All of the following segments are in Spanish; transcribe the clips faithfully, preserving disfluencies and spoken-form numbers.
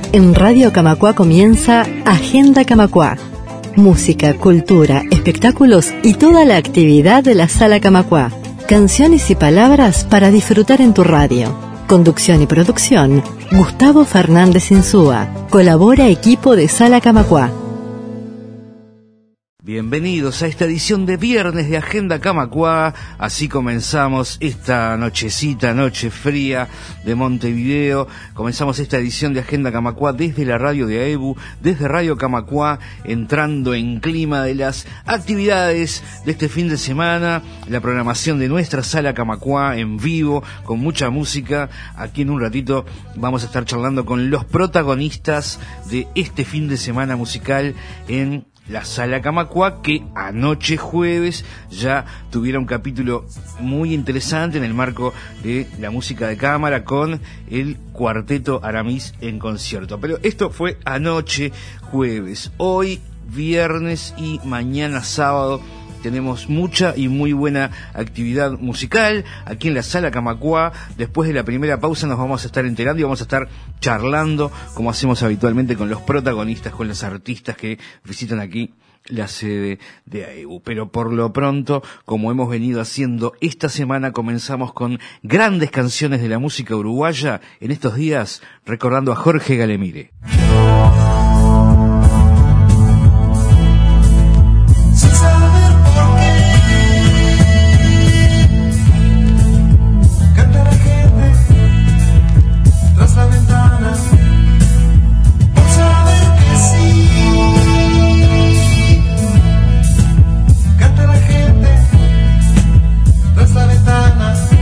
En Radio Camacuá comienza Agenda Camacuá. Música, cultura, espectáculos y toda la actividad de la Sala Camacuá. Canciones y palabras para disfrutar en tu radio. Conducción y producción, Gustavo Fernández Insúa. Colabora equipo de Sala Camacuá. Bienvenidos a esta edición de viernes de Agenda Camacuá. Así comenzamos esta nochecita, noche fría de Montevideo. Comenzamos esta edición de Agenda Camacuá desde la radio de A E B U, desde Radio Camacuá, entrando en clima de las actividades de este fin de semana, la programación de nuestra Sala Camacuá en vivo, con mucha música. Aquí en un ratito vamos a estar charlando con los protagonistas de este fin de semana musical en la Sala Camacuá, que anoche jueves ya tuviera un capítulo muy interesante en el marco de la música de cámara con el Cuarteto Aramis en concierto. Pero esto fue anoche jueves. Hoy viernes y mañana sábado tenemos mucha y muy buena actividad musical aquí en la Sala Camacuá. Después de la primera pausa nos vamos a estar enterando y vamos a estar charlando, como hacemos habitualmente, con los protagonistas, con los artistas que visitan aquí la sede de A E B U. Pero por lo pronto, como hemos venido haciendo esta semana, comenzamos con grandes canciones de la música uruguaya, en estos días recordando a Jorge Galemire.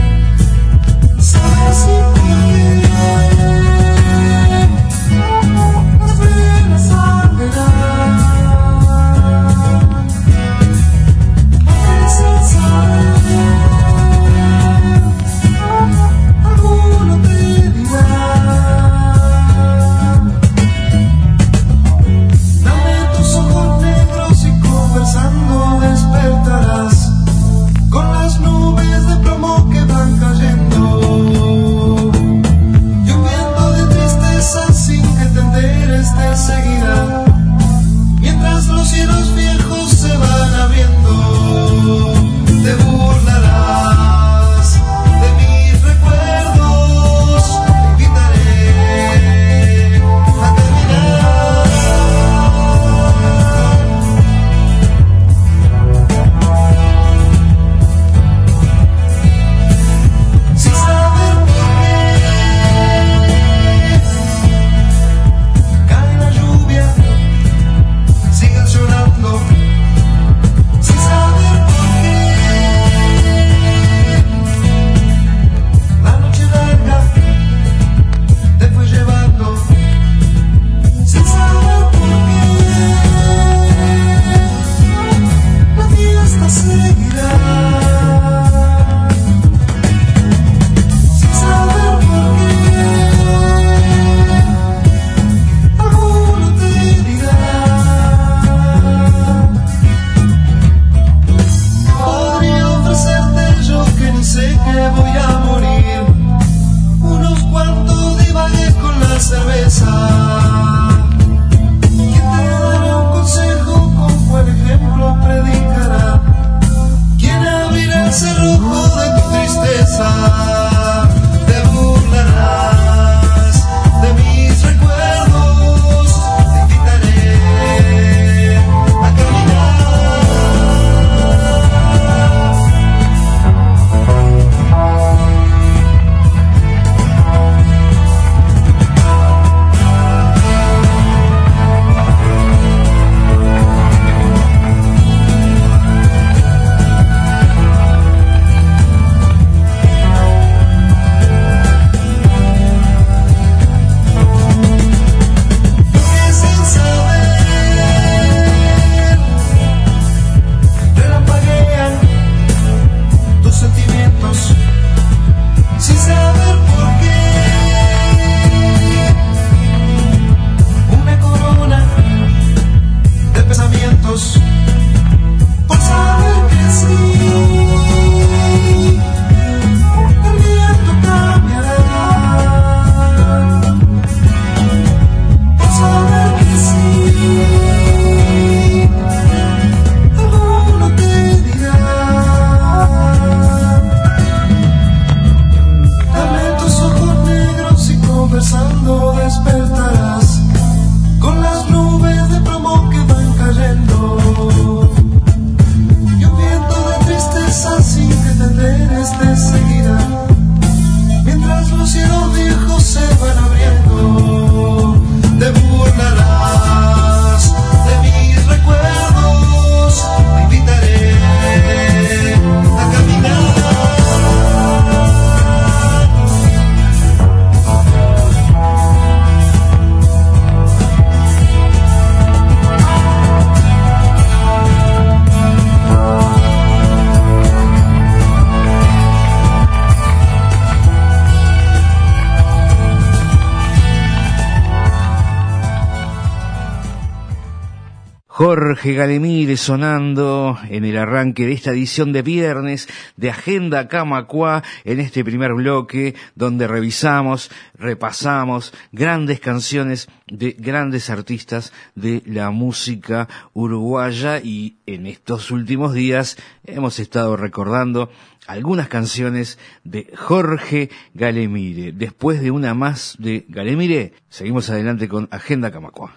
Sabes si puede Jorge Galemire sonando en el arranque de esta edición de viernes de Agenda Camacuá, en este primer bloque donde revisamos, repasamos grandes canciones de grandes artistas de la música uruguaya, y en estos últimos días hemos estado recordando algunas canciones de Jorge Galemire. Después de una más de Galemire, seguimos adelante con Agenda Camacuá.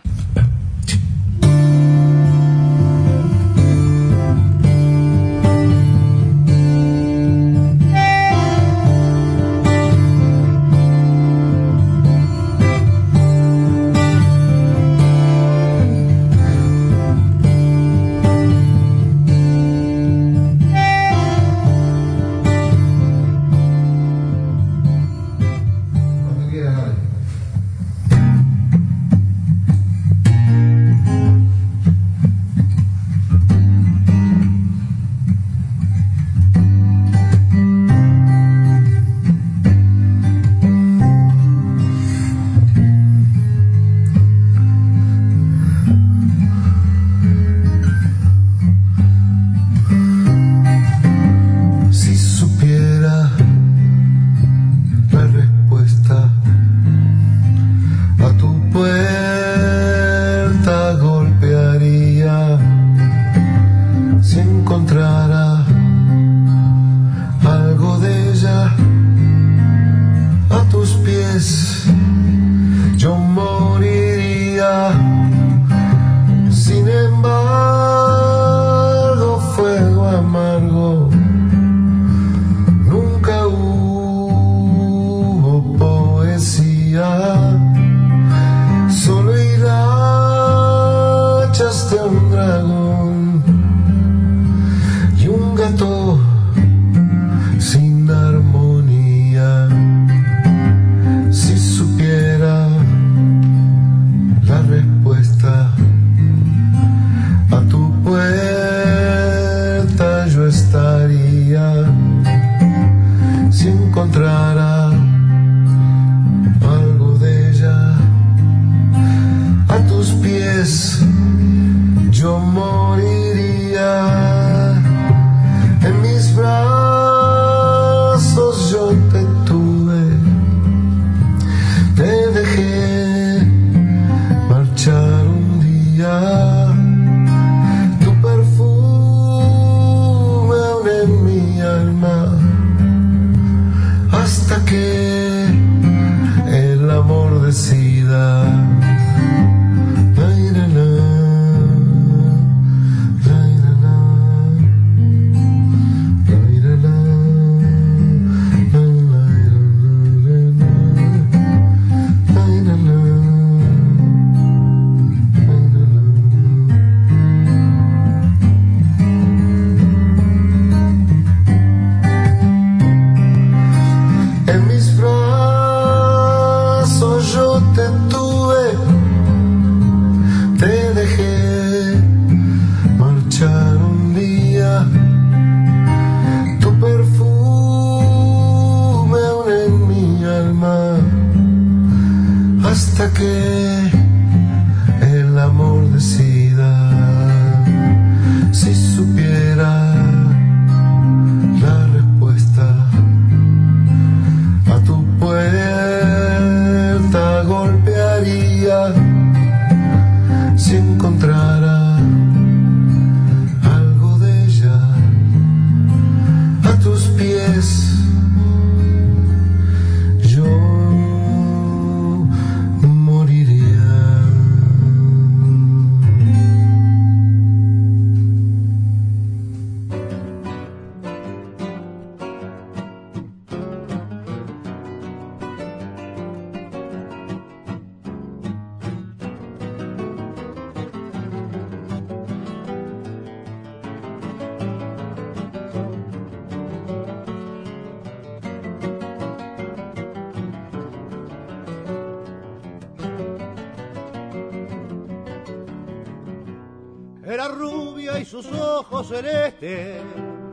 Era rubia y sus ojos celestes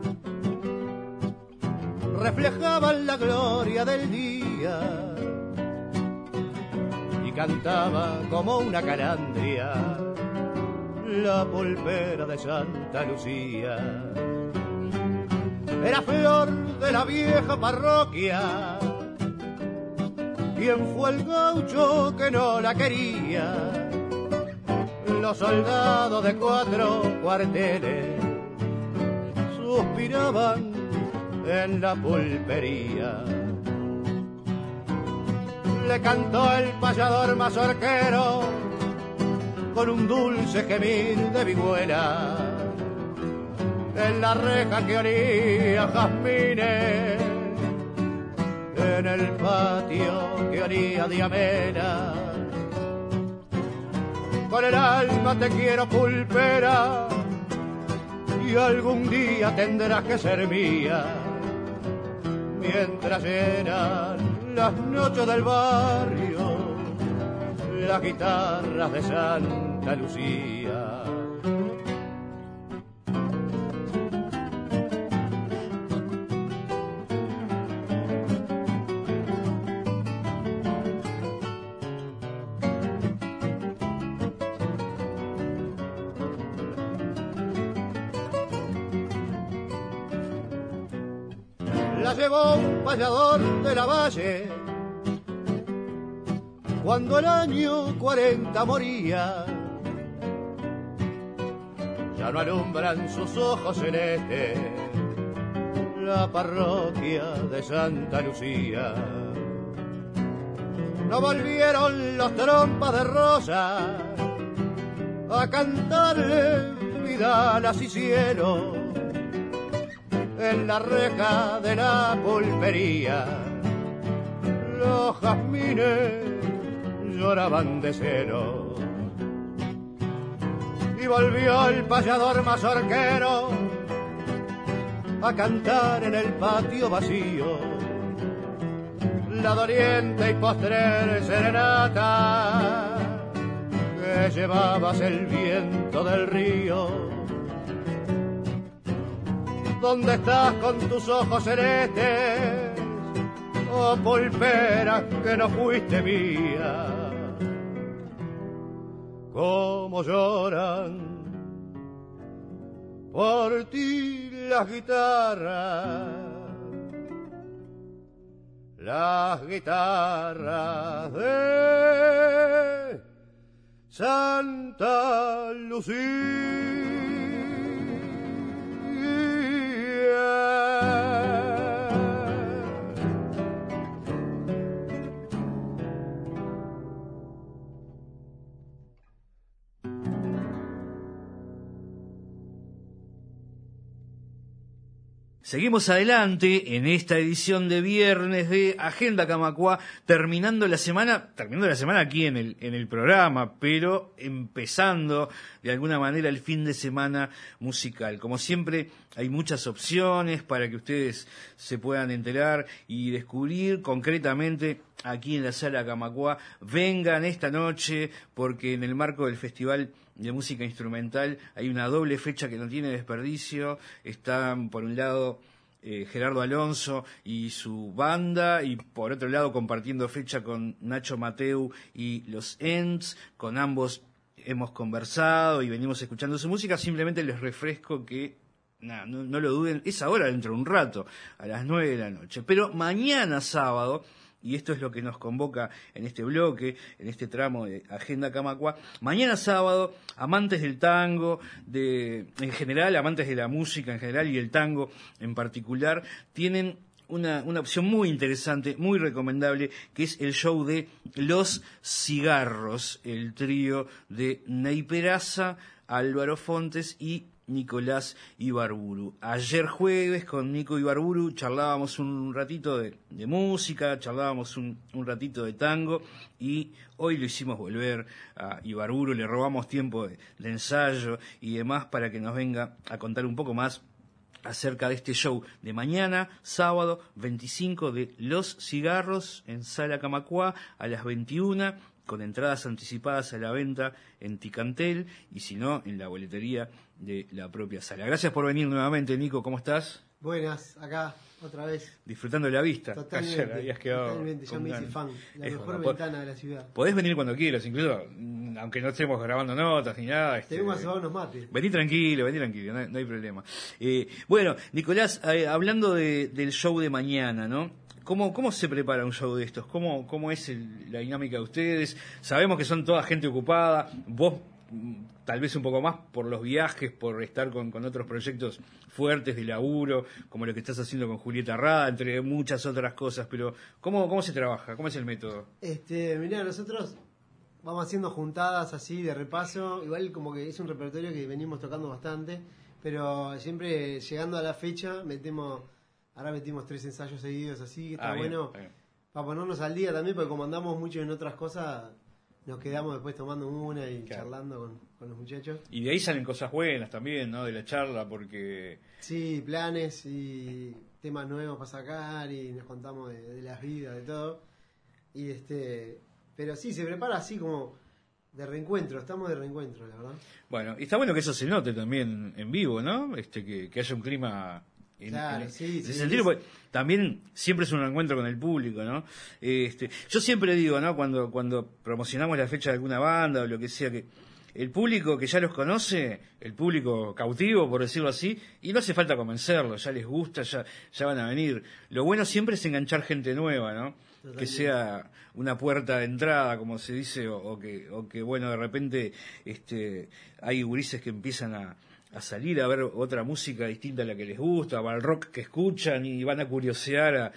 reflejaban la gloria del día y cantaba como una calandria la pulpera de Santa Lucía. Era flor de la vieja parroquia. ¿Quién fue el gaucho que no la quería? Los soldados de cuatro cuarteles suspiraban en la pulpería. Le cantó el payador mazorquero con un dulce gemir de vihuela en la reja que olía jazmines, en el patio que olía diamela. Con el alma te quiero, pulpera, y algún día tendrás que ser mía. Mientras eran las noches del barrio, las guitarras de Santa Lucía. La llevó un payador de la Valle cuando el año cuarenta moría. Ya no alumbran sus ojos celestes la parroquia de Santa Lucía. No volvieron los trompas de rosa a cantarle vidalas y cielo en la reja de la pulpería. Los jazmines lloraban de celo y volvió el payador mazorquero a cantar en el patio vacío la doliente y postrer serenata que llevabas el viento del río. ¿Dónde estás con tus ojos celestes, oh pulpera que no fuiste mía? Cómo lloran por ti las guitarras, las guitarras de Santa Lucía. Seguimos adelante en esta edición de viernes de Agenda Camacuá, terminando la semana, terminando la semana aquí en el, en el programa, pero empezando de alguna manera el fin de semana musical. Como siempre, hay muchas opciones para que ustedes se puedan enterar y descubrir concretamente aquí en la Sala Camacuá. Vengan esta noche porque en el marco del Festival de Música Instrumental hay una doble fecha que no tiene desperdicio. Están por un lado eh, Gerardo Alonso y su banda, y por otro lado compartiendo fecha con Nacho Mateu y los Ents. Con ambos hemos conversado y venimos escuchando su música. Simplemente les refresco que nah, no, no lo duden, es ahora dentro de un rato, a las nueve de la noche. Pero mañana sábado, y esto es lo que nos convoca en este bloque, en este tramo de Agenda Camacuá, mañana sábado, amantes del tango, de, en general, amantes de la música en general y el tango en particular, tienen una, una opción muy interesante, muy recomendable, que es el show de Los Cigarros, el trío de Ney Peraza, Álvaro Fontes y Nicolás Ibarburu. Ayer jueves con Nico Ibarburu charlábamos un ratito de, de música, charlábamos un, un ratito de tango, y hoy lo hicimos volver a Ibarburu, le robamos tiempo de, de ensayo y demás para que nos venga a contar un poco más acerca de este show de mañana, sábado veinticinco, de Los Cigarros en Sala Camacuá a las veintiuna, con entradas anticipadas a la venta en Ticantel, y si no, en la boletería de la propia sala. Gracias por venir nuevamente, Nico, ¿cómo estás? Buenas, acá, otra vez. Disfrutando de la vista. Totalmente, Ayer habías quedado totalmente, ya me hice ganas. fan. La Es mejor bueno, ventana de la ciudad. Podés venir cuando quieras, incluso, mm, aunque no estemos grabando notas ni nada. Este, Tenemos a cebar unos mates. Vení tranquilo, vení tranquilo, no hay, no hay problema. Eh, bueno, Nicolás, eh, hablando de, del show de mañana, ¿no? ¿Cómo, ¿Cómo se prepara un show de estos? ¿Cómo, cómo es el, la dinámica de ustedes? Sabemos que son toda gente ocupada, vos tal vez un poco más por los viajes, por estar con, con otros proyectos fuertes de laburo, como lo que estás haciendo con Julieta Rada, entre muchas otras cosas, pero ¿cómo, cómo se trabaja? ¿Cómo es el método? Este, mirá, nosotros vamos haciendo juntadas así de repaso, igual como que es un repertorio que venimos tocando bastante, pero siempre llegando a la fecha metemos, ahora metimos tres ensayos seguidos así, que está Ah, bien, bueno bien. para ponernos al día también, porque como andamos mucho en otras cosas, nos quedamos después tomando una y Claro. charlando con, con los muchachos. Y de ahí salen cosas buenas también, ¿no? De la charla, porque... Sí, planes y temas nuevos para sacar y nos contamos de, de las vidas, de todo. Y este, pero sí, se prepara así como de reencuentro, estamos de reencuentro, la verdad. Bueno, y está bueno que eso se note también en vivo, ¿no? Este, que, que haya un clima en, Claro, en- sí, en ese sí, sentido, es- porque también siempre es un encuentro con el público, ¿no? Este, yo siempre digo, ¿no? Cuando, cuando promocionamos la fecha de alguna banda o lo que sea, que el público que ya los conoce, el público cautivo, por decirlo así, y no hace falta convencerlos, ya les gusta, ya, ya van a venir. Lo bueno siempre es enganchar gente nueva, ¿no? Totalmente. Que sea una puerta de entrada, como se dice, o, o que, o que bueno, de repente, este, hay gurises que empiezan a, a salir a ver otra música distinta a la que les gusta, o al rock que escuchan y van a curiosear a,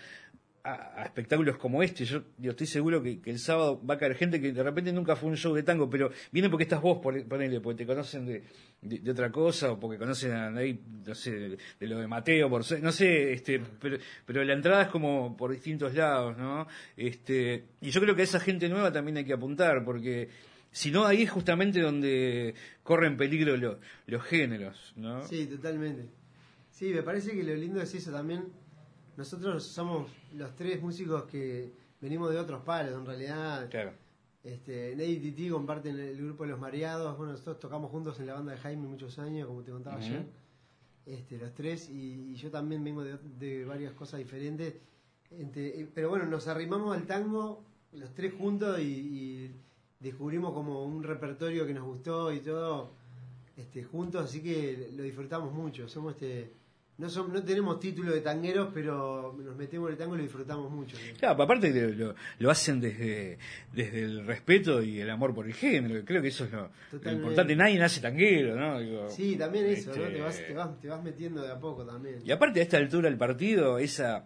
a, a espectáculos como este. Yo, yo estoy seguro que, que el sábado va a caer gente que de repente nunca fue a un show de tango, pero viene porque estás vos, por- ponele, porque te conocen de, de, de otra cosa, o porque conocen a nadie, no sé, de, de lo de Mateo, por ser- no sé, este, pero, pero la entrada es como por distintos lados, ¿no? Este, y yo creo que a esa gente nueva también hay que apuntar, porque si no, ahí es justamente donde corren peligro lo- los géneros, ¿no? Sí, totalmente. Sí, me parece que lo lindo es eso también. Nosotros somos los tres músicos que venimos de otros palos, en realidad. Claro. Este, Ney y Titi comparten el grupo de Los Mareados. Bueno, nosotros tocamos juntos en la banda de Jaime muchos años, como te contaba Ujú. ayer. Este, los tres, y, y yo también vengo de, de varias cosas diferentes. Este, eh, pero bueno, nos arrimamos al tango los tres juntos y, y descubrimos como un repertorio que nos gustó y todo este, juntos, así que lo disfrutamos mucho. Somos este, no, som- no tenemos título de tangueros, pero nos metemos en el tango y lo disfrutamos mucho. Claro, aparte lo, lo, lo hacen desde, desde el respeto y el amor por el género, creo que eso es lo, lo Totalmente. importante. Nadie nace tanguero, ¿no? Digo, Sí, también eso, ¿no? este, Te vas, te, vas, te vas metiendo de a poco también. Y aparte a esta altura del partido, esa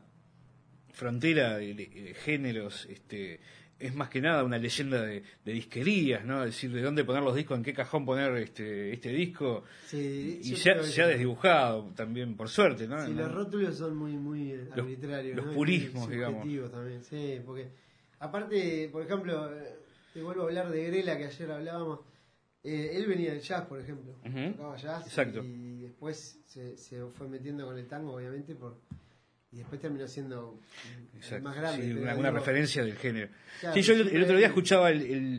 frontera de, de- de géneros, este, es más que nada una leyenda de, de disquerías, ¿no? Es decir, de dónde poner los discos, en qué cajón poner este, este disco. Sí, Y yo se ha, creo que se ha sí. desdibujado también, por suerte, ¿no? Sí, ¿no? los rótulos son muy muy eh, Los- arbitrarios. los ¿no? Y purismos, muy digamos. subjetivos también, sí, porque aparte, por ejemplo, eh, te vuelvo a hablar de Grela, que ayer hablábamos. Eh, él venía del jazz, por ejemplo. Ujú. Tocaba jazz. Exacto. Y después se, se fue metiendo con el tango, obviamente, por y después terminó siendo el Exacto, más grande. sí, pero una, una digo, referencia del género. Claro, sí, yo el, siempre el otro día hay- escuchaba el, el-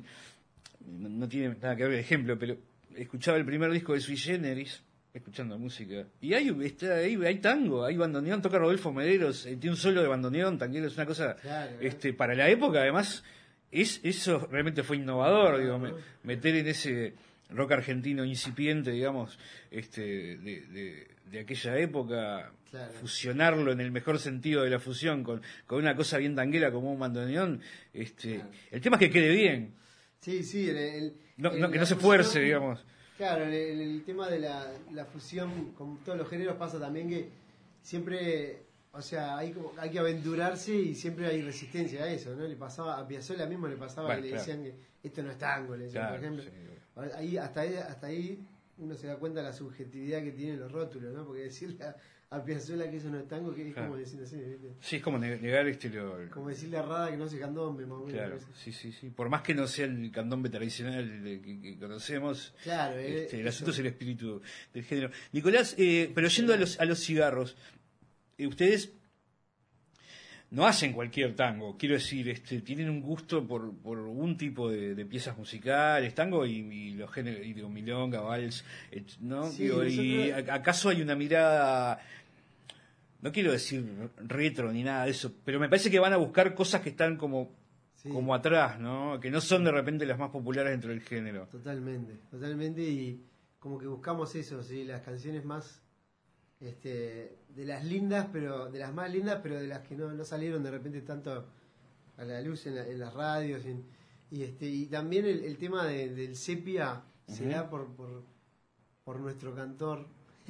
no no tiene nada que ver el ejemplo, pero escuchaba el primer disco de Sui Generis, escuchando música, y hay está ahí hay tango, hay bandoneón, toca Rodolfo Mederos, eh, tiene un solo de bandoneón, tanguero, es una cosa, Claro, este, para la época además, es eso realmente fue innovador, digo, me- Claro. meter en ese rock argentino incipiente, digamos, este, de, de, de aquella época, Claro. fusionarlo en el mejor sentido de la fusión con, con una cosa bien tanguera como un bandoneón, este, Claro. el tema es que quede bien, Sí, sí, el, el- no, el- no- que la no se fusión- fuerce, digamos. Claro, el, el- el tema de la, la fusión con todos los géneros pasa también que siempre, o sea, hay como hay que aventurarse y siempre hay resistencia a eso, ¿no? Le pasaba a Piazzolla mismo le pasaba Bueno, que le claro. decían que esto no es tango, le decían, Claro, por ejemplo. sí. Ahí hasta ahí hasta ahí uno se da cuenta de la subjetividad que tienen los rótulos, ¿no? Porque decirle a, a Piazzolla que eso no es tango, que es Claro. como decir así, ¿viste? Sí, es como ne- negar este lo, Como decirle a Rada que no se candombe, más o menos. claro, parece. sí, sí, sí. Por más que no sea el candombe tradicional de- que, que conocemos, Claro, eh, este, el eso. asunto es el espíritu del género. Nicolás, eh, pero yendo a los, a los cigarros, eh, ustedes no hacen cualquier tango, quiero decir, este, tienen un gusto por, por un tipo de, de piezas musicales, tango y, y los géneros, y digo, milonga, vals, et- ¿no? Sí, Digo, y nosotros- a- acaso hay una mirada no quiero decir retro ni nada de eso, pero me parece que van a buscar cosas que están como, sí. como atrás, ¿no? Que no son de repente las más populares dentro del género. Totalmente, totalmente, y como que buscamos eso, ¿sí? Las canciones más, este, de las lindas, pero de las más lindas, pero de las que no, no salieron de repente tanto a la luz en, la, en las radios, en, y este y también el, el tema de, del sepia uh-huh. se da por, por, por nuestro cantor.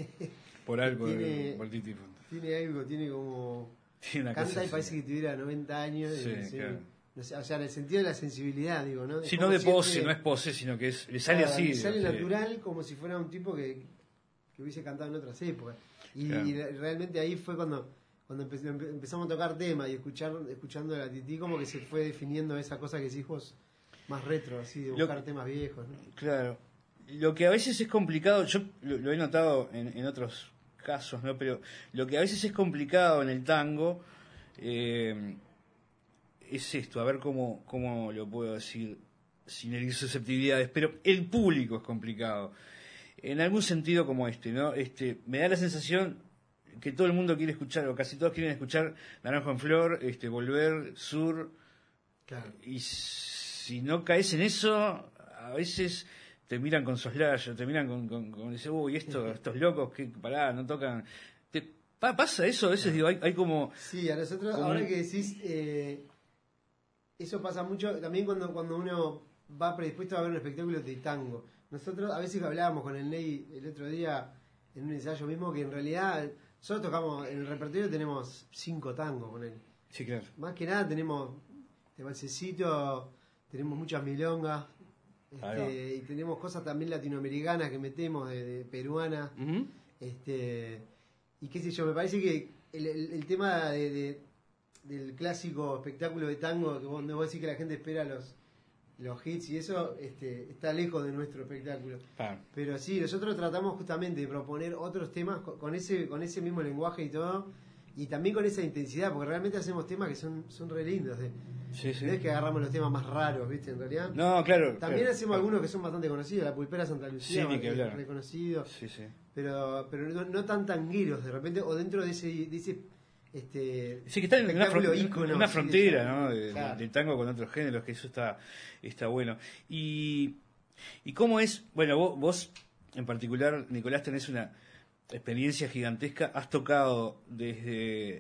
Por algo, tiene, por Titi. Tiene algo, tiene como... Tiene canta y parece que tuviera noventa años. Sí, y, sí, claro. No sé, o sea, en el sentido de la sensibilidad, digo, ¿no? Sí, no de siempre, pose, no es pose, sino que es, le sale claro, así. Le sale digo, natural, sí. como si fuera un tipo que, que hubiese cantado en otras épocas. Y, claro. y realmente ahí fue cuando cuando empe- empezamos a tocar temas y escuchar escuchando a la Titi, como que se fue definiendo esa cosa que decís vos, más retro, así, de buscar lo, temas viejos, ¿no? Claro. Lo que a veces es complicado, yo lo, lo he notado en, en otros casos, ¿no? Pero lo que a veces es complicado en el tango eh, es esto, a ver cómo, cómo lo puedo decir sin herir susceptibilidades, pero el público es complicado. En algún sentido como este, ¿no? Este, me da la sensación que todo el mundo quiere escuchar, o casi todos quieren escuchar Naranjo en Flor, este, Volver, Sur, claro. Y si no caes en eso, a veces te miran con soslayo, te miran con, con, con dice, uy, esto, estos locos que pará, no tocan. Te, pa, pasa eso, a veces digo, hay, hay como... Sí, a nosotros, como... ahora que decís, eh, eso pasa mucho también cuando, cuando uno va predispuesto a ver un espectáculo de tango. Nosotros a veces hablábamos con el Ney el otro día en un ensayo mismo que en realidad nosotros tocamos, en el repertorio tenemos cinco tangos con él. Sí, claro. Más que nada tenemos de valsecito, tenemos muchas milongas, este, y tenemos cosas también latinoamericanas que metemos, de, de peruanas, uh-huh. este, y qué sé yo, me parece que el, el, el tema de, de, del clásico espectáculo de tango, que vos, no vos decís que la gente espera los los hits y eso, este, está lejos de nuestro espectáculo. Ah. Pero sí, nosotros tratamos justamente de proponer otros temas con, con ese con ese mismo lenguaje y todo, y también con esa intensidad, porque realmente hacemos temas que son, son re lindos. De, sí, sí. No es que agarramos los temas más raros, ¿viste? En realidad. No, claro. También claro, hacemos claro. algunos que son bastante conocidos, La Pulpera Santa Lucía, sí, que es reconocido. Sí, sí. Pero, pero no, no tan tangueros, de repente, o dentro de ese... De ese este sí, que está en una, fron- ícono, una sí, frontera, de, ¿no? De, claro. de tango con otros géneros, que eso está está bueno. Y, y cómo es, bueno, vos, vos en particular, Nicolás, tenés una experiencia gigantesca, has tocado desde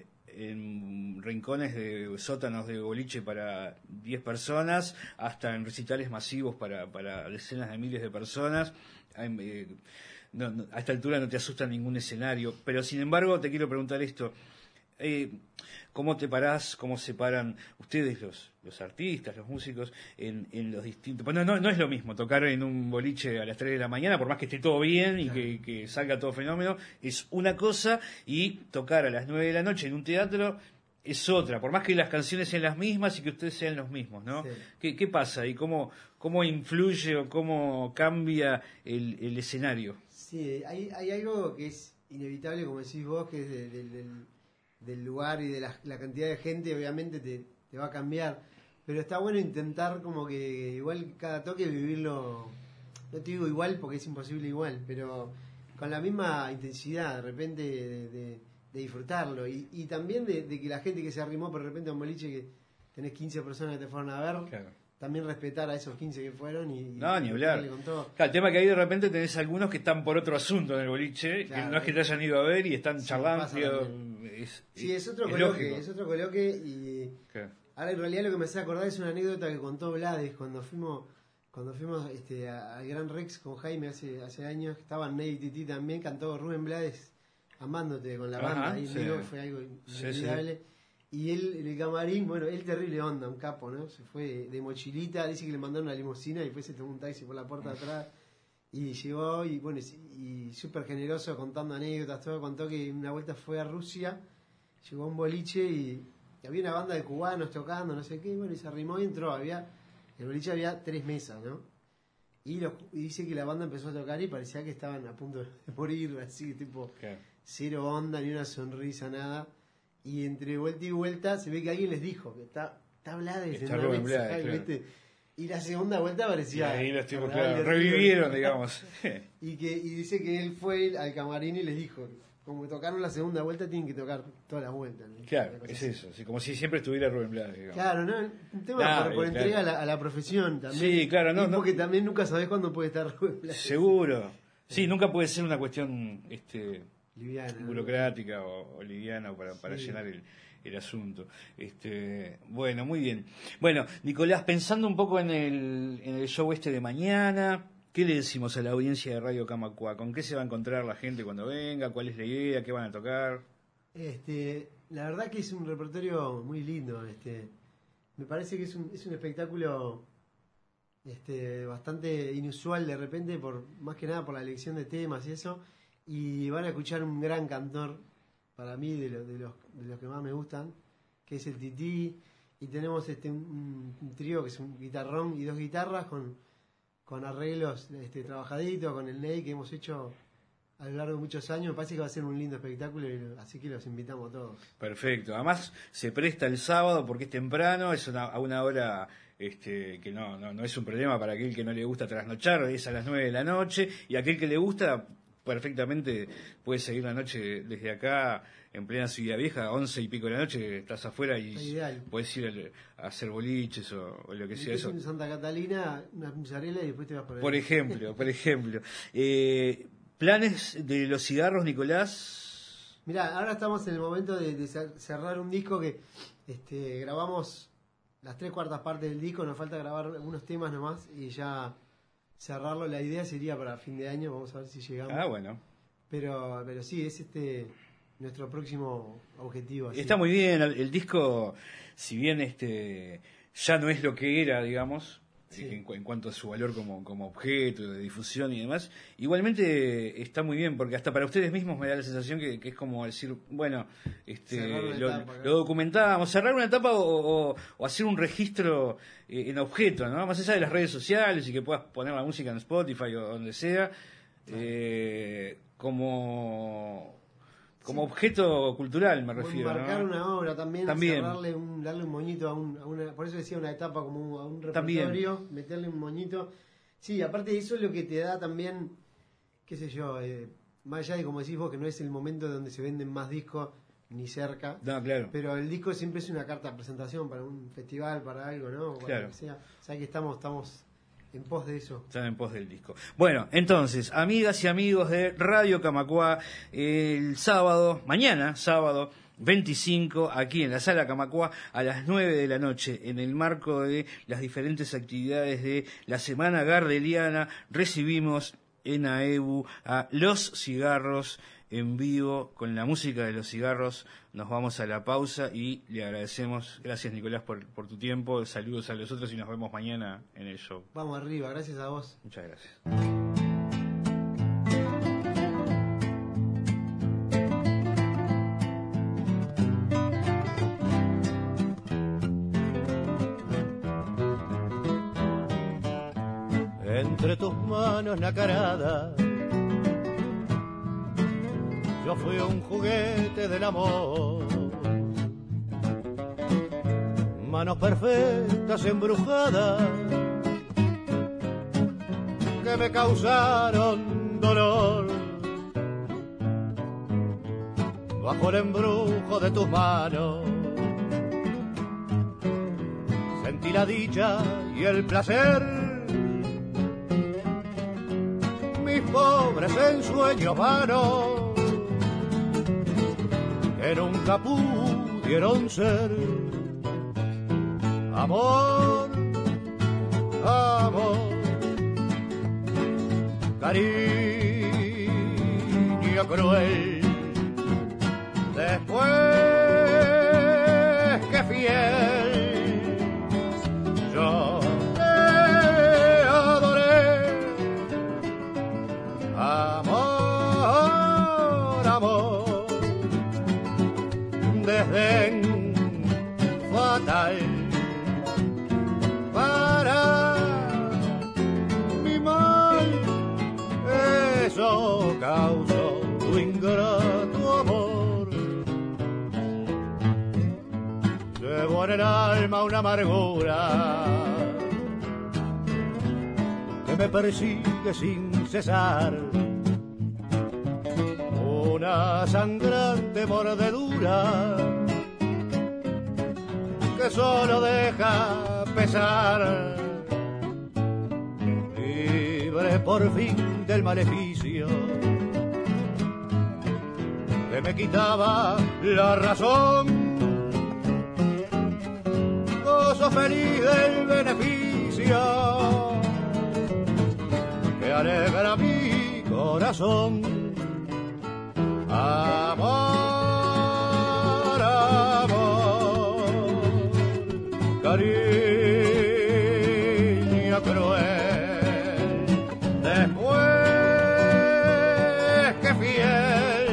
en rincones de sótanos de boliche para diez personas hasta en recitales masivos para, para decenas de miles de personas. Eh, no, no, a esta altura no te asusta ningún escenario, pero sin embargo te quiero preguntar esto. Eh, ¿Cómo te parás, cómo se paran ustedes, los, los artistas, los músicos, en, en los distintos... Bueno, no, no es lo mismo tocar en un boliche a las tres de la mañana, por más que esté todo bien y claro. que, que salga todo fenómeno, es una cosa, y tocar a las nueve de la noche en un teatro es otra, por más que las canciones sean las mismas y que ustedes sean los mismos, ¿no? Sí. ¿Qué, ¿Qué pasa y cómo, cómo influye o cómo cambia el, el escenario? Sí, hay, hay algo que es inevitable, como decís vos, que es de, de, del... del lugar y de la, la cantidad de gente, obviamente te, te va a cambiar, pero está bueno intentar como que igual cada toque vivirlo, no te digo igual porque es imposible igual, pero con la misma intensidad de repente de, de, de disfrutarlo, y, y también de, de que la gente que se arrimó por repente a un boliche que tenés quince personas que te fueron a ver, claro. también respetar a esos quince que fueron y... No, ni hablar. Claro, el tema que ahí de repente tenés algunos que están por otro asunto en el boliche, claro, que no es que te hayan ido a ver y están sí, charlando. Es, sí, es otro es coloque, lógico. es otro coloque y... Claro. Ahora en realidad lo que me hace acordar es una anécdota que contó Blades cuando fuimos cuando fuimos este, al Gran Rex con Jaime hace hace años, estaban Ney y Titi también, cantó Rubén Blades Amándote con la banda, ahí sí. Digo, fue algo inolvidable. Sí, sí. Y él, en el camarín, bueno, él terrible onda, un capo, ¿no? Se fue de mochilita, dice que le mandaron una limusina y después se tomó un taxi por la puerta de atrás y llegó y bueno, y súper generoso contando anécdotas, todo, contó que una vuelta fue a Rusia, llegó a un boliche y, y había una banda de cubanos tocando, no sé qué, bueno, y se arrimó y entró, había, en el boliche había tres mesas, ¿no? Y, lo, y dice que la banda empezó a tocar y parecía que estaban a punto de morir, así, tipo, okay. Cero onda, ni una sonrisa, nada. Y entre vuelta y vuelta se ve que alguien les dijo que está, está Blades en una mesa, claro. Y la segunda vuelta parecía... Y ahí los tipos, claro, revivieron, digamos. y que y dice que él fue al camarín y les dijo, como que tocaron la segunda vuelta, tienen que tocar todas las vueltas, ¿no? Claro, es eso, sí, como si siempre estuviera Rubén Blades, digamos. Claro, ¿no? Un tema Claro, por, por claro. entrega a la, a la profesión también. Sí, claro, no, y no. porque también nunca sabés cuándo puede estar Rubén Blades. Seguro. Sí, nunca puede ser una cuestión este, Liviana, ¿no? burocrática o, o liviana para, para Sí. llenar el, el asunto. Este, bueno, muy bien. Bueno, Nicolás, pensando un poco en el, en el show este de mañana, ¿qué le decimos a la audiencia de Radio Camacuá? ¿Con qué se va a encontrar la gente cuando venga? ¿Cuál es la idea? ¿Qué van a tocar? Este, la verdad que es un repertorio muy lindo. Este, me parece que es un, es un espectáculo este, bastante inusual de repente, por más que nada por la elección de temas y eso. Y van a escuchar un gran cantor, para mí, de, lo, de, los, de los que más me gustan, que es el Tití. Y tenemos este un, un trío que es un guitarrón y dos guitarras con, con arreglos este, trabajaditos, con el Ney que hemos hecho a lo largo de muchos años. Me parece que va a ser un lindo espectáculo, y, así que los invitamos a todos. Perfecto. Además, se presta el sábado porque es temprano, es una, a una hora este, que no, no, no es un problema para aquel que no le gusta trasnochar, es a las nueve de la noche, y aquel que le gusta perfectamente puede seguir la noche desde acá en plena Ciudad Vieja, once y pico de la noche, estás afuera y puedes ir a hacer boliches o, o lo que sea eso. En Santa Catalina, una mozzarella y después te vas por ahí. Por ejemplo, por ejemplo. Eh, ¿Planes de los cigarros, Nicolás? Mirá, ahora estamos en el momento de, de cerrar un disco que este, grabamos las tres cuartas partes del disco, nos falta grabar algunos temas nomás y ya cerrarlo. La idea sería para fin de año, vamos a ver si llegamos. Ah, bueno. Pero, pero sí, es este nuestro próximo objetivo. Así. Está muy bien, el, el disco, si bien este ya no es lo que era, digamos, sí. en, en cuanto a su valor como, como objeto de difusión y demás, igualmente está muy bien, porque hasta para ustedes mismos me da la sensación que, que es como decir, bueno, este lo, etapa, lo documentamos, cerrar una etapa o, o, o hacer un registro eh, en objeto, ¿no? Más allá de las redes sociales y que puedas poner la música en Spotify o donde sea, eh, como... Como sí. objeto cultural, me refiero. Marcar ¿no? una obra también, también. darle un, darle un moñito a, un, a una... Por eso decía una etapa como a un repertorio, también. Meterle un moñito. Sí, aparte de eso es lo que te da también, qué sé yo, eh, más allá de como decís vos, que no es el momento donde se venden más discos, ni cerca. No, claro. Pero el disco siempre es una carta de presentación para un festival, para algo, ¿no? Para claro. Lo que sea. O sea que estamos... estamos en pos de eso. Están en pos del disco. Bueno, entonces, amigas y amigos de Radio Camacuá, el sábado, mañana, sábado veinticinco, aquí en la Sala Camacuá, a las nueve de la noche, en el marco de las diferentes actividades de la Semana Gardeliana, recibimos en AEBU a Los Cigarros en vivo, con la música de Los Cigarros. Nos vamos a la pausa y le agradecemos. Gracias, Nicolás, por, por tu tiempo. Saludos a los otros y nos vemos mañana en el show. Vamos arriba, gracias a vos. Muchas gracias. Entre tus manos nacaradas yo fui un juguete del amor, manos perfectas embrujadas que me causaron dolor. Bajo el embrujo de tus manos sentí la dicha y el placer, mis pobres ensueños vanos que nunca pudieron ser. Amor, amor, cariño cruel, después que fiel yo te adoré. Amor, amor, desdén fatal para mi mal, eso causó tu ingrato amor. Llevo en el alma una amargura que me persigue sin cesar, una sangrante mordedura que solo deja pesar, libre por fin del maleficio que me quitaba la razón, gozo feliz del beneficio que alegra mi corazón. Amor, amor, cariño cruel, después que fiel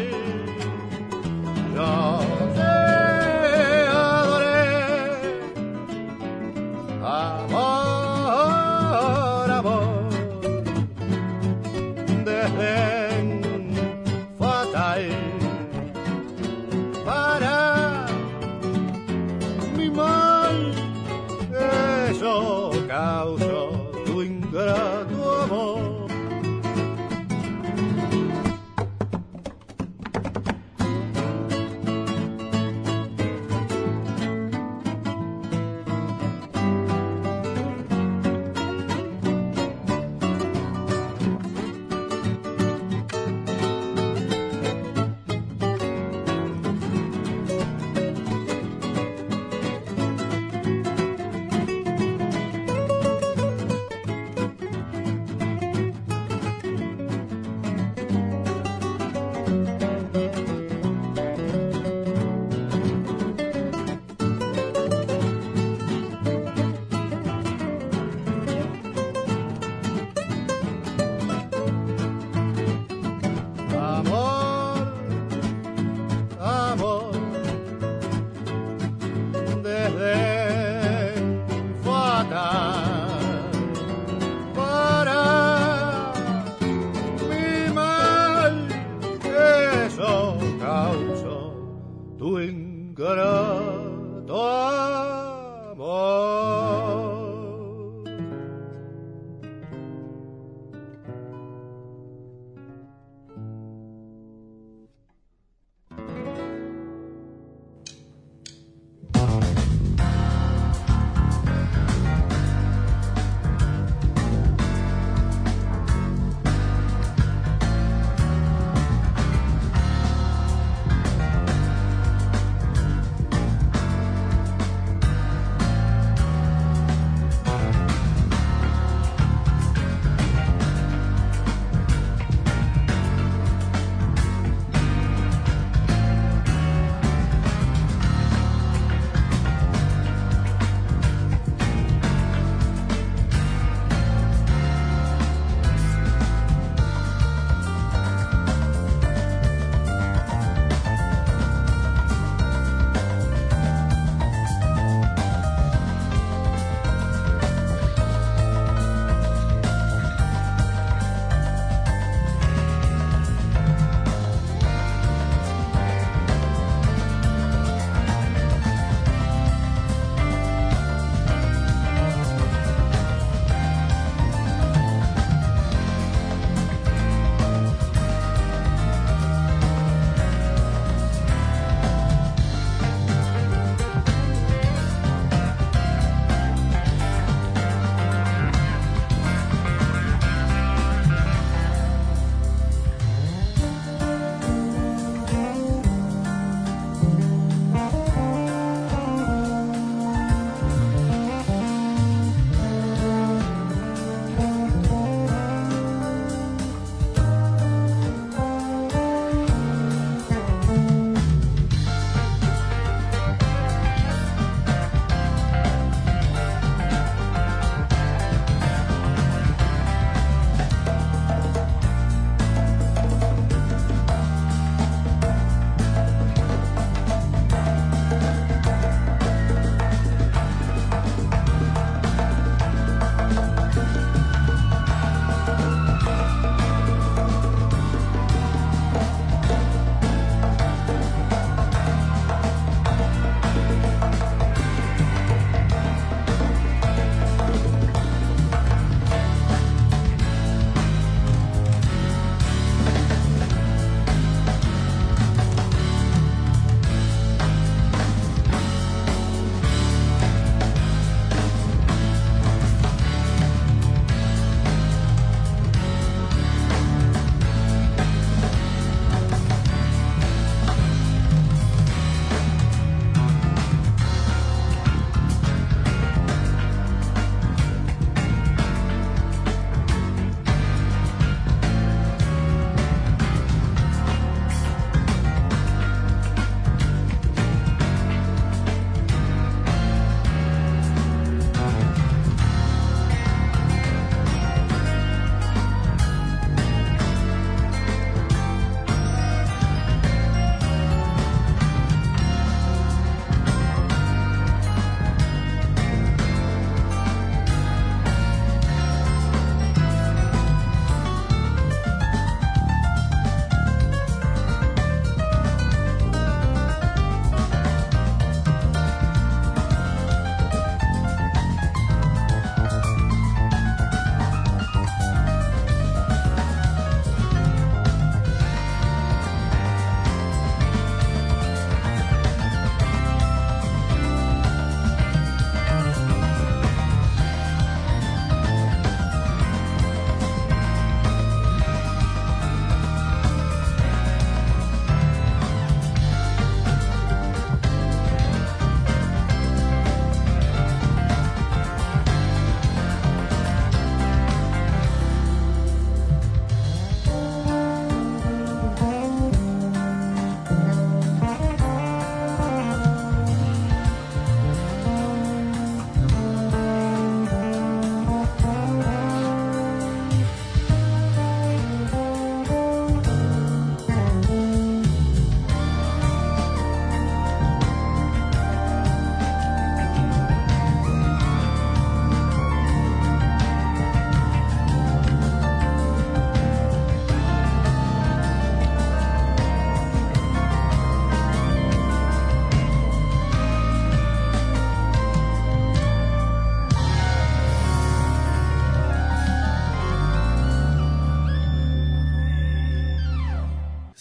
yo te adoré. Amor, amor, desdén fatal para mi mal, eso causó tu ingrato amor.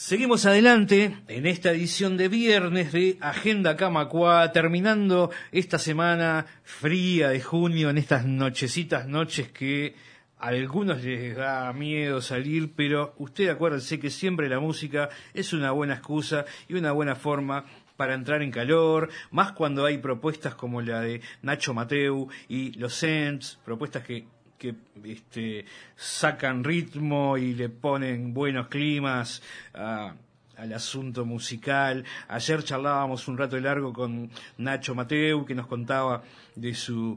Seguimos adelante en esta edición de viernes de Agenda Camacuá, terminando esta semana fría de junio, en estas nochecitas, noches que a algunos les da miedo salir, pero usted acuérdense que siempre la música es una buena excusa y una buena forma para entrar en calor, más cuando hay propuestas como la de Nacho Mateu y Los Ents, propuestas que que este, sacan ritmo y le ponen buenos climas a, al asunto musical. Ayer charlábamos un rato largo con Nacho Mateu, que nos contaba de su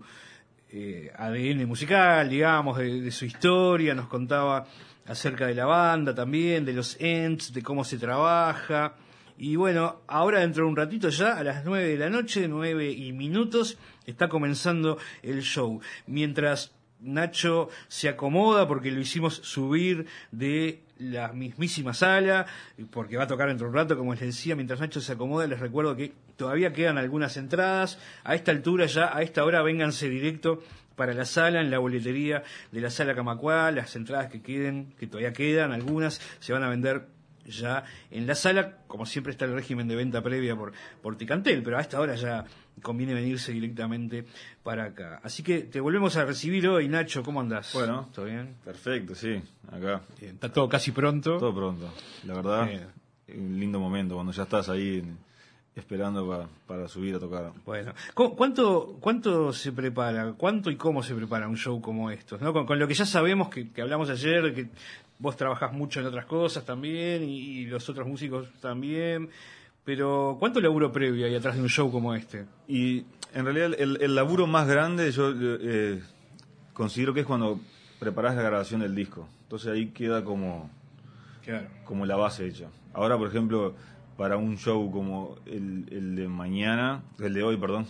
eh, A D N musical, digamos, de, de su historia, nos contaba acerca de la banda también, de los Ents, de cómo se trabaja. Y bueno, ahora dentro de un ratito ya, a las nueve de la noche, nueve y minutos, está comenzando el show. Mientras Nacho se acomoda, porque lo hicimos subir de la mismísima sala, porque va a tocar dentro de un rato, como les decía. Mientras Nacho se acomoda, les recuerdo que todavía quedan algunas entradas. A esta altura ya, a esta hora, vénganse directo para la sala, en la boletería de la Sala Camacuá. Las entradas que queden, que todavía quedan, algunas, se van a vender ya en la sala. Como siempre está el régimen de venta previa por, por Ticantel, pero a esta hora ya conviene venirse directamente para acá. Así que te volvemos a recibir hoy, Nacho. ¿Cómo andás? Bueno, ¿todo bien? Perfecto, sí, acá. Bien, está todo casi pronto. Todo pronto, la verdad, Bien. Un lindo momento cuando ya estás ahí esperando para, para subir a tocar. Bueno, ¿cuánto cuánto se prepara? ¿Cuánto y cómo se prepara un show como estos? ¿No? Con, con lo que ya sabemos, que, que hablamos ayer, que vos trabajás mucho en otras cosas también, y, y los otros músicos también, pero ¿cuánto laburo previo hay atrás de un show como este? Y en realidad el, el laburo más grande yo eh, considero que es cuando preparás la grabación del disco. Entonces ahí queda como, claro, como la base hecha. Ahora, por ejemplo, para un show como el, el de mañana, el de hoy, perdón,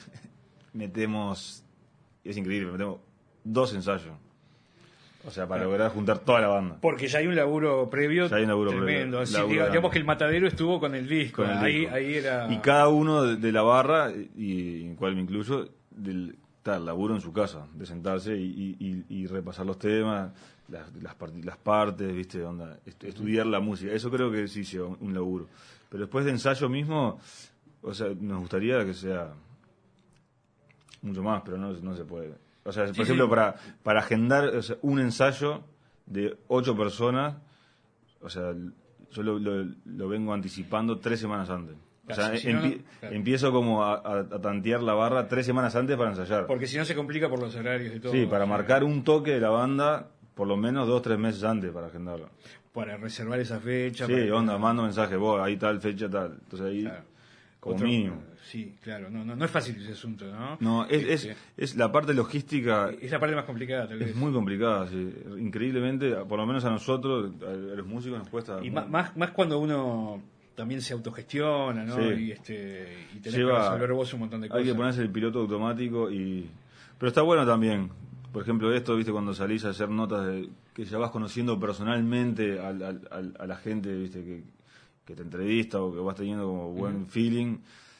metemos, es increíble, metemos dos ensayos. O sea, para lograr juntar toda la banda. Porque ya hay un laburo previo ya hay un laburo tremendo. Previo, Sí, laburo digamos grande. que el matadero estuvo con el disco. Con el ahí, disco. ahí era... Y cada uno de, de la barra, y en cual me incluyo, del tal laburo en su casa, de sentarse y, y, y repasar los temas, las, las, part las partes, viste, onda, est estudiar la música. Eso creo que sí lleva un laburo. Pero después de ensayo mismo, o sea, nos gustaría que sea mucho más, pero no, no se puede. O sea, por sí, ejemplo, sí. para para agendar, o sea, un ensayo de ocho personas, o sea, yo lo, lo, lo vengo anticipando tres semanas antes. O sea, Casi, si empi no, no, claro. empiezo como a, a, a tantear la barra tres semanas antes para ensayar. Porque si no se complica por los horarios y todo. Sí, para o sea, marcar un toque de la banda, por lo menos dos, tres meses antes para agendarlo. Para reservar esa fecha. Sí, para... onda, mando mensaje, vos, ahí tal fecha, tal. Entonces ahí, Claro. como Otro- mínimo. Sí, claro, no, no, no es fácil ese asunto, ¿no? No, es, es, Este, es la parte logística, es la parte más complicada, tal vez. es muy complicada, sí. Increíblemente, por lo menos a nosotros, a los músicos nos cuesta. Y muy- más, más, más cuando uno también se autogestiona, ¿no? Sí. Y, este, y tenés Lleva- que resolver vos un montón de cosas. Hay que ponerse el piloto automático y... Pero está bueno también. Por ejemplo, esto, viste, cuando salís a hacer notas de, que ya vas conociendo personalmente al, al, al, a la gente, viste, que, que te entrevista o que vas teniendo como buen Ujú. feeling.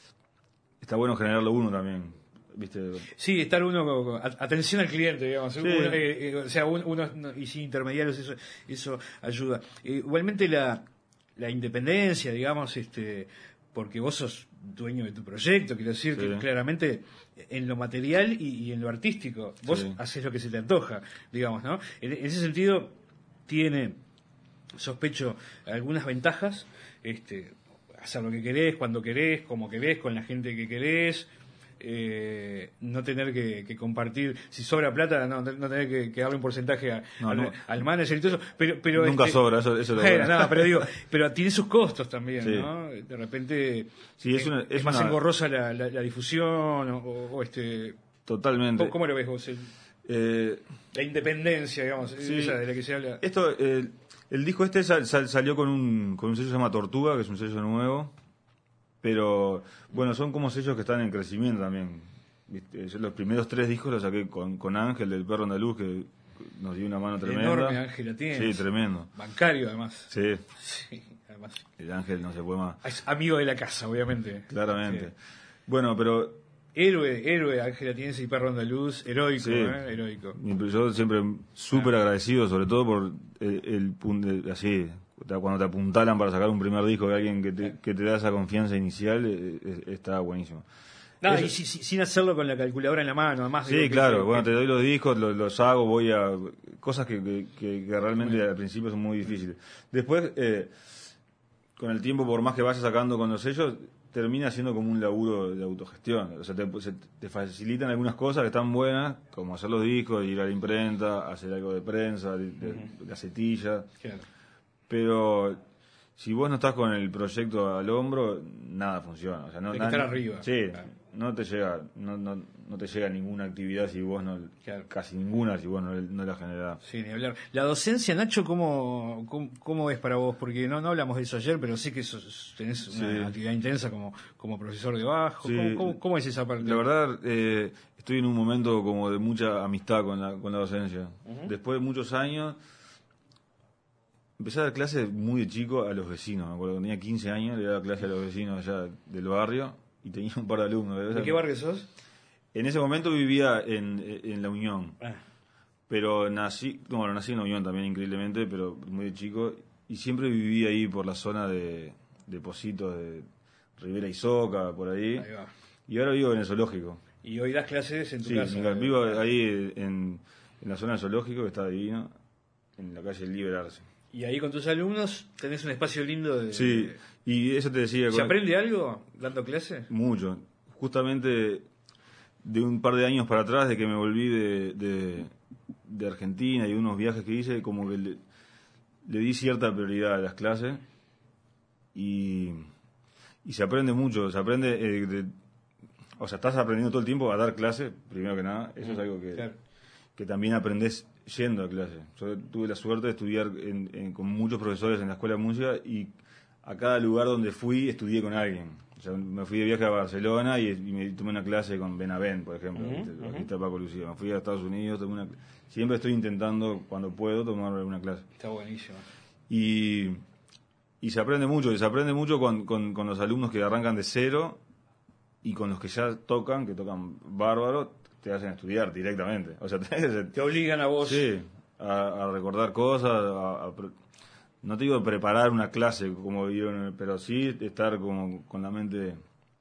Está bueno generarlo uno también, viste. Sí, estar uno con, con a- atención al cliente, digamos. Sí. Uno, eh, eh, o sea, un- uno, no, y sin intermediarios, eso, eso ayuda. Eh, igualmente la, la independencia, digamos, este, porque vos sos dueño de tu proyecto, quiero decir Sí. que claramente en lo material y, y en lo artístico, vos Sí. haces lo que se te antoja, digamos, ¿no? En, en ese sentido, tiene, sospecho, algunas ventajas, este, hacer lo que querés, cuando querés, como querés, con la gente que querés, eh, no tener que, que compartir, si sobra plata, no, no tener que, que darle un porcentaje a- No, al, no. al manager y todo eso, pero, pero Nunca este, sobra, eso, eso es lo bueno, bueno. no, pero digo, pero tiene sus costos también, Sí. ¿no? De repente Sí, es eh, una- es más una- engorrosa la, la, la difusión o, o este, Totalmente. ¿cómo, cómo lo ves vos? El- Eh, la independencia, digamos, Sí. esa de la que se habla. Esto, eh, el disco este sal- sal- salió con un, con un sello que se llama Tortuga, que es un sello nuevo, pero bueno, son como sellos que están en crecimiento también. ¿Viste? Yo los primeros tres discos los saqué con, con Ángel del Perro Andaluz, que nos dio una mano tremenda. Enorme Ángel tiene. Sí, tremendo. Bancario, además. Sí, Sí, además. el Ángel no se puede más, Es amigo de la casa, obviamente. claramente. Sí. Bueno, pero Héroe, héroe, Ángel Atiense y Perro Andaluz, heroico, Sí. ¿eh? Heroico. yo siempre súper agradecido, sobre todo por el, el punto, así, cuando te apuntalan para sacar un primer disco de alguien que te, que te da esa confianza inicial, eh, eh, está buenísimo. No, Eso, y si, si, sin hacerlo con la calculadora en la mano, además. Sí, digo, claro, que, bueno, que, te doy los discos, los, los hago, voy a... Cosas que, que, que, que realmente bueno. Al principio son muy difíciles. Después, eh, con el tiempo, por más que vayas sacando con los sellos, termina siendo como un laburo de autogestión. O sea, te, se, te facilitan algunas cosas que están buenas, como hacer los discos, ir a la imprenta, hacer algo de prensa, de, de, uh-huh. de acetilla. Claro. Pero si vos no estás con el proyecto al hombro, nada funciona. O sea, no, Hay que nada, estar arriba. Sí, claro. no te llega no, no, no te llega ninguna actividad si vos no, claro. casi ninguna si vos no, no la generás. Sí, ni hablar. La docencia, Nacho, ¿cómo, cómo, cómo es para vos? Porque no, no hablamos de eso ayer, pero sí que sos, tenés una sí. actividad intensa como, como profesor de bajo. Sí. ¿Cómo, cómo, cómo es esa parte? La verdad, eh, estoy en un momento como de mucha amistad con la, con la docencia. Uh-huh. Después de muchos años, empecé a dar clases muy de chico a los vecinos. Me acuerdo que tenía quince años, le daba clases a los vecinos allá del barrio y tenía un par de alumnos. ¿De qué barrio sos? En ese momento vivía en, en La Unión. Ah. Pero nací, bueno, nací en La Unión también increíblemente, pero muy de chico. Y siempre viví ahí por la zona de, de Positos, de Rivera y Soca, por ahí. Ahí va. Y ahora vivo en el zoológico. ¿Y hoy das clases en tu sí, casa? Sí, vivo ahí en, en la zona del zoológico, que está divino, en la calle Liber Arce. Y ahí con tus alumnos tenés un espacio lindo de... Sí, y eso te decía... ¿Se con... aprende algo dando clases? Mucho. Justamente de un par de años para atrás, de que me volví de, de, de Argentina y unos viajes que hice, como que le, le di cierta prioridad a las clases y, y se aprende mucho, se aprende... Eh, de, o sea, estás aprendiendo todo el tiempo a dar clases, primero que nada, eso mm, es algo que, claro. que también aprendés yendo a clase. Yo tuve la suerte de estudiar en, en, con muchos profesores en la escuela de música y a cada lugar donde fui estudié con alguien. O sea, me fui de viaje a Barcelona y, y me tomé una clase con Benavent, por ejemplo. Uh-huh, aquí uh-huh. está Paco Lucía. Me fui a Estados Unidos, tomé una, siempre estoy intentando, cuando puedo, tomar una clase. Está buenísimo. Y, y se aprende mucho, y se aprende mucho con, con, con los alumnos que arrancan de cero y con los que ya tocan, que tocan bárbaro, te hacen estudiar directamente. O sea, te, te obligan a vos. Sí, a, a recordar cosas, a, a, no te digo preparar una clase como vieron, pero sí estar como con la mente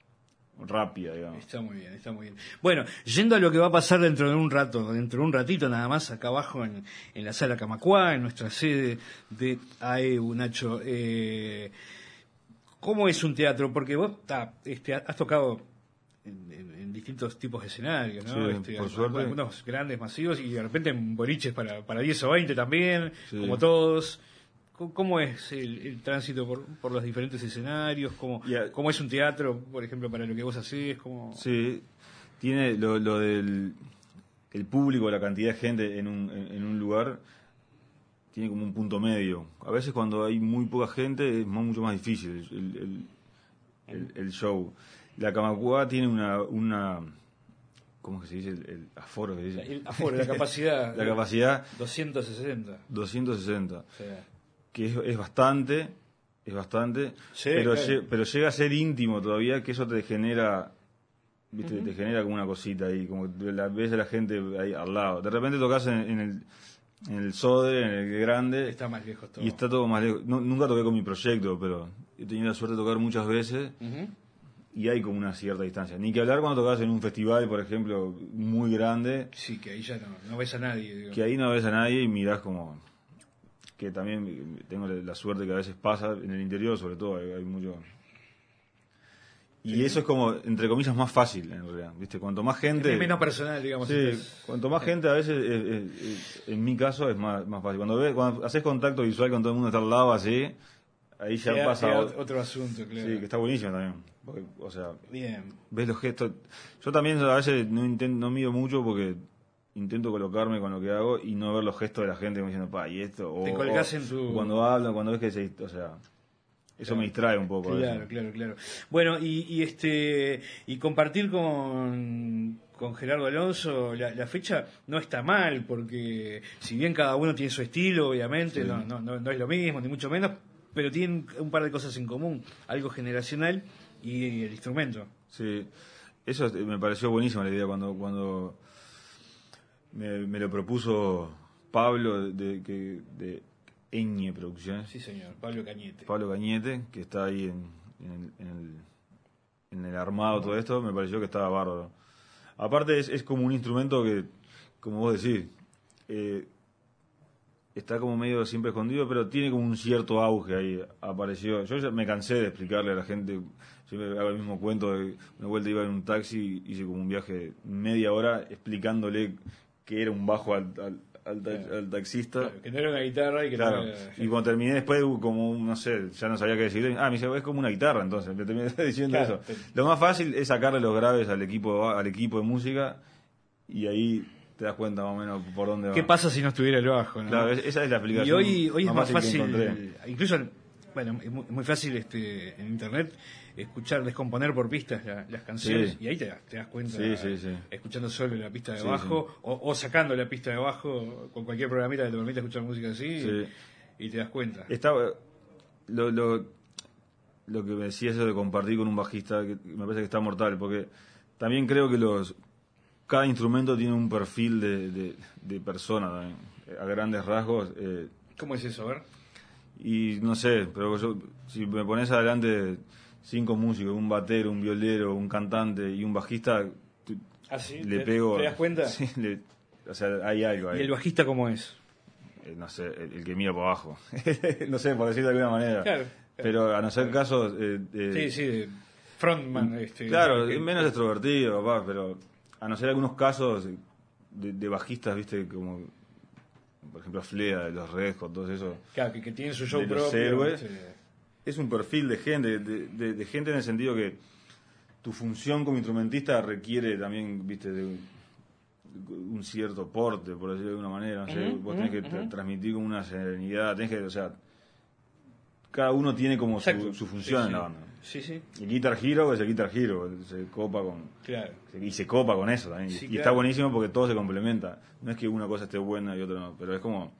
rápida, digamos. Está muy bien, está muy bien. Bueno, yendo a lo que va a pasar dentro de un rato, dentro de un ratito nada más, acá abajo en, en la sala Camacuá, en nuestra sede de A E U, Nacho, eh, ¿cómo es un teatro? Porque vos ta, este, has tocado en, en, en distintos tipos de escenarios, ¿no? Sí, este, por suerte. Algunos grandes, masivos, y de repente en boliches para, para diez o veinte también, sí. como todos. ¿Cómo es el, el tránsito por, por los diferentes escenarios? ¿Cómo, yeah. ¿Cómo es un teatro, por ejemplo, para lo que vos hacés? ¿Cómo... Sí, tiene lo, lo del el público, la cantidad de gente en un, en, en un lugar, tiene como un punto medio. A veces cuando hay muy poca gente es más, mucho más difícil el, el, el, el show. La Camacuá tiene una... una ¿cómo que se dice? El, el aforo que dice. El aforo, la capacidad. la capacidad. doscientos sesenta. doscientos sesenta. Sí. Que es, es bastante, es bastante, sí, pero, claro. lle, pero llega a ser íntimo todavía, que eso te genera, viste, uh-huh. te genera como una cosita ahí, como la ves a la gente ahí al lado. De repente tocas en, en el en el Sodre, en el Grande, está más lejos todo. Y está todo más lejos. No, nunca toqué con mi proyecto, pero he tenido la suerte de tocar muchas veces. Uh-huh. Y hay como una cierta distancia. Ni que hablar cuando tocas en un festival, por ejemplo, muy grande. Sí, que ahí ya no, no ves a nadie. Digo. Que ahí no ves a nadie y mirás como... Que también tengo la suerte que a veces pasa en el interior, sobre todo, hay, hay mucho... Y sí. Eso es como, entre comillas, más fácil, en realidad. ¿Viste? Cuanto más gente... Es menos personal, digamos. Sí, entonces, cuanto más gente, a veces, es, es, es, en mi caso, es más, más fácil. Cuando ves, cuando haces contacto visual con todo el mundo está al lado, así... Ahí ya queda, pasa queda otro, otro asunto, claro. Sí, que está buenísimo también. Porque, o sea, bien. Ves los gestos. Yo también a veces no intento, no mido mucho porque intento colocarme con lo que hago y no ver los gestos de la gente como diciendo, pa, y esto. O, te colgás o, en tu... Cuando hablan, cuando ves que se. O sea, eso claro. me distrae un poco. Claro, claro, claro. Bueno, y, y este y compartir con. Con Gerardo Alonso, la, la fecha no está mal, porque si bien cada uno tiene su estilo, obviamente, sí. no, no, no, no es lo mismo, ni mucho menos, pero tienen un par de cosas en común, algo generacional y el instrumento. Sí, eso me pareció buenísima la idea cuando cuando me, me lo propuso Pablo de, de, de, Eñe Producciones. Sí, señor, Pablo Cañete. Pablo Cañete, que está ahí en, en, el, en, el, en el armado, todo esto, me pareció que estaba bárbaro. Aparte es, es como un instrumento que, como vos decís, eh, está como medio siempre escondido, pero tiene como un cierto auge ahí, apareció. Yo ya me cansé de explicarle a la gente, siempre hago el mismo cuento, de una vuelta iba en un taxi, hice como un viaje de media hora explicándole que era un bajo al, al, al, Claro. al taxista. Claro, que no era una guitarra y que Claro, no era... y cuando terminé después, como, no sé, ya no sabía qué decirle. Ah, me dice, es como una guitarra, entonces, me terminé diciendo Claro, eso. te- Lo más fácil es sacarle los graves al equipo al equipo de música y ahí te das cuenta más o menos por dónde va. ¿Qué pasa si no estuviera el bajo? ¿no? Claro, es- esa es la Y explicación. hoy, hoy es más que fácil, encontré. incluso, bueno, es muy, muy fácil este, en internet escuchar, descomponer por pistas la- las canciones, Sí. y ahí te, das- te das cuenta, Sí, sí, sí. escuchando solo la pista de Sí, bajo, O, o sacando la pista de bajo con cualquier programita que te permita escuchar música así, Sí. y te das cuenta. Estaba, lo, lo, lo que me decía eso de compartir con un bajista, que me parece que está mortal, porque también creo que los cada instrumento tiene un perfil de, de, de persona también, a grandes rasgos. Eh, ¿Cómo es eso? A ver. y no sé, pero yo, si me pones adelante cinco músicos, un batero, un violero, un cantante y un bajista, tú- ¿Ah, sí? le ¿Te- pego... te das cuenta? Sí, le- o sea, hay algo ahí. ¿Y el bajista cómo es? Eh, no sé, el, el que mira para abajo. No sé, por decirlo de alguna manera. Claro. Pero a no ser casos... eh, eh, Sí, sí, de frontman. Este, Claro, que- es menos extrovertido, papá, pero a no ser algunos casos de, de bajistas, viste, como por ejemplo Flea, de los Red Hot, todo eso, Claro, que, que tiene su show de los propio. héroes. este, Es un perfil de gente, de, de- de gente en el sentido que tu función como instrumentista requiere también, viste, de un, un cierto porte, por decirlo de alguna manera, no sé, Ujú, vos tenés ujú, que tra- ujú. transmitir como una serenidad, tenés que, o sea, cada uno tiene como su, Exacto. su función Sí, en la sí. banda. Sí, sí, El Guitar Hero es el Guitar Hero, se copa con... claro. Y se copa con eso también. Sí, y claro. está buenísimo porque todo se complementa. No es que una cosa esté buena y otra no, pero es como...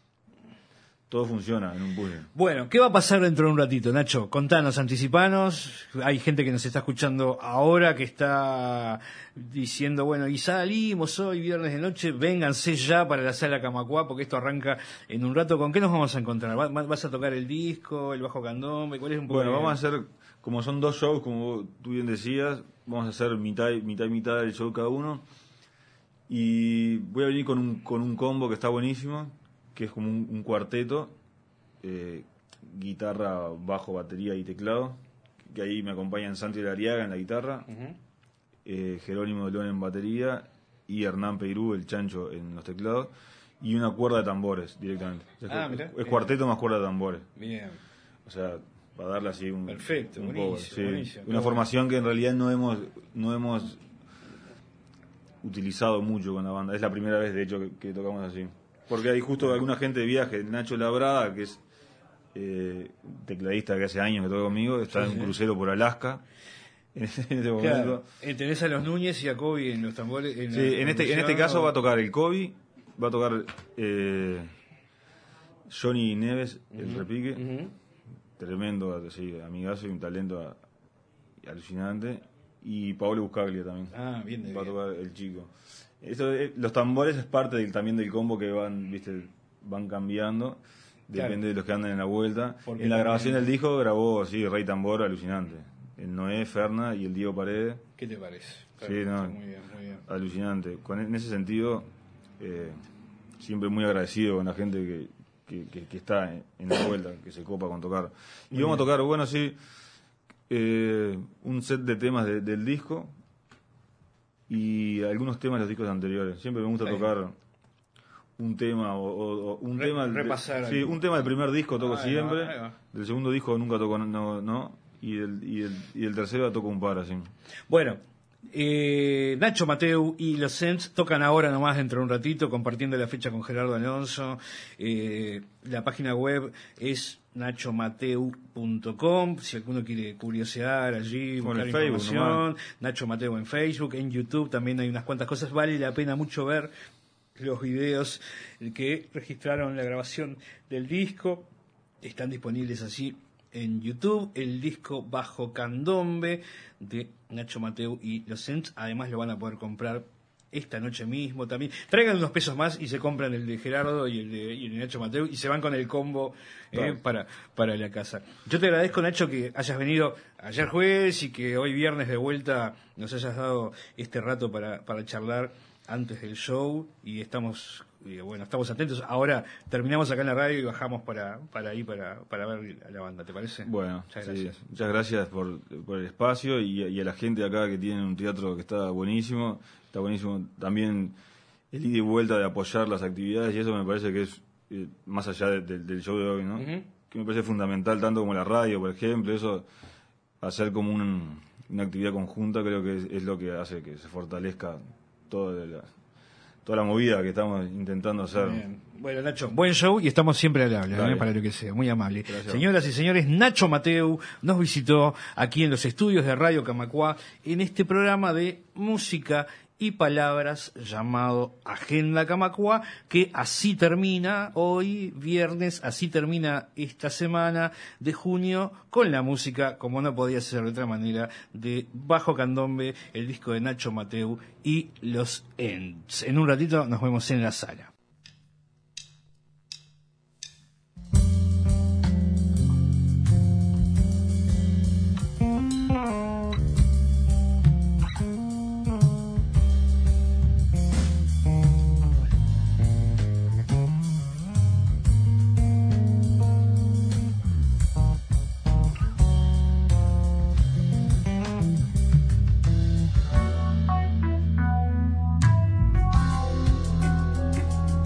Todo funciona en un puzzle. Bueno, ¿qué va a pasar dentro de un ratito, Nacho? Contanos, anticipanos. Hay gente que nos está escuchando ahora que está diciendo, bueno, y salimos hoy viernes de noche, vénganse ya para la sala Camacuá porque esto arranca en un rato. ¿Con qué nos vamos a encontrar? ¿Va- ¿Vas a tocar el disco, el bajo candombe? ¿Cuál es un poco Bueno, el- vamos a hacer, como son dos shows, como tú bien decías, vamos a hacer mitad y mitad, y mitad del show cada uno. Y voy a venir con un, con un combo que está buenísimo, que es como un, un cuarteto, eh, guitarra, bajo, batería y teclado, que ahí me acompañan Santi Lariaga en la guitarra, Ujú. eh, Jerónimo de León en batería y Hernán Peirú, el chancho, en los teclados, y una cuerda de tambores directamente. O sea, Ah, es, mirá, es bien. cuarteto más cuerda de tambores. Bien. O sea, para darle así un, Perfecto, un buenísimo, power, sí. buenísimo. Una formación que en realidad no hemos no hemos utilizado mucho con la banda. Es la primera vez, de hecho, que, que tocamos así. Porque hay justo alguna gente de viaje, Nacho Labrada, que es eh, tecladista que hace años que toca conmigo, está Sí, en un sí. crucero por Alaska en este, en este momento. Claro. Eh, tenés a los Núñez y a Kobe en los tambores. En Sí, la en este, en este percusión, caso ¿o? va a tocar el Kobe, va a tocar eh, Johnny Neves, el Ujú, repique. ujú. Tremendo, sí, amigazo y un talento a- alucinante. Y Paolo Buscaglia también. Ah, bien de Va a bien. tocar el chico. Esto, eh, los tambores es parte del, también del combo que van, viste, van cambiando. Depende Claro. de los que andan en la vuelta. Porque En la también- grabación del disco grabó, sí, Rey Tambor, alucinante. El Noé, Ferna y el Diego Paredes, ¿Qué te parece? Sí, no. Está muy bien, muy bien. alucinante. Con, en ese sentido, eh, siempre muy agradecido con la gente que, que, que- que está en, en la vuelta, que se copa con tocar. Y Muy vamos bien. a tocar, bueno, sí, eh, un set de temas de- del disco y algunos temas de los discos anteriores. Siempre me gusta Ahí. tocar un tema o, o- o un Re- tema de- repasar sí, algo. un tema del primer disco toco Ahí va, siempre, ahí va. del segundo disco nunca toco no, no y el, y el y el tercero toco un par así. Bueno, eh, Nacho Mateu y los Sens tocan ahora nomás dentro de un ratito, compartiendo la fecha con Gerardo Alonso. Eh, la página web es nacho mateu punto com. Si alguno quiere curiosear allí, Con buscar el Facebook información, Nacho Mateu en Facebook, en YouTube también hay unas cuantas cosas. Vale la pena mucho ver los videos que registraron la grabación del disco. Están disponibles así en YouTube, el disco Bajo Candombe de Nacho Mateu y los Sens. Además lo van a poder comprar esta noche mismo también. Traigan unos pesos más y se compran el de Gerardo y el de, y el de Nacho Mateu y se van con el combo eh, Claro. para, para la casa. Yo te agradezco, Nacho, que hayas venido ayer jueves y que hoy viernes de vuelta nos hayas dado este rato para, para charlar antes del show, y estamos y bueno estamos atentos. Ahora terminamos acá en la radio y bajamos para para ahí para, para ver a la banda, ¿te parece? Bueno, muchas sí, gracias. muchas gracias por, por el espacio y, y a la gente de acá que tiene un teatro que está buenísimo. Está buenísimo también el ida y vuelta de apoyar las actividades, y eso me parece que es, eh, más allá de- de- del show de hoy, ¿no? Ujú. Que me parece fundamental, tanto como la radio, por ejemplo, eso, hacer como un- una actividad conjunta, creo que es, es lo que hace que se fortalezca toda la, toda la movida que estamos intentando hacer. Bien. Bueno, Nacho, buen show y estamos siempre al habla, Dale. ¿eh? Para lo que sea, muy amable. Gracias. Señoras y señores, Nacho Mateu nos visitó aquí en los estudios de Radio Camacuá en este programa de música y palabras llamado Agenda Camacuá, que así termina hoy, viernes, así termina esta semana de junio con la música, como no podía ser de otra manera, de Bajo Candombe, el disco de Nacho Mateu y los Ents. En un ratito nos vemos en la sala. Thank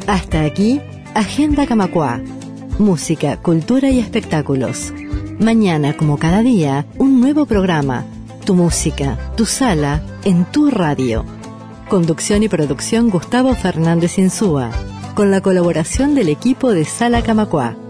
Hasta aquí, Agenda Camacuá. Música, cultura y espectáculos. Mañana, como cada día, un nuevo programa. Tu música, tu sala, en tu radio. Conducción y producción Gustavo Fernández Insúa, con la colaboración del equipo de Sala Camacuá.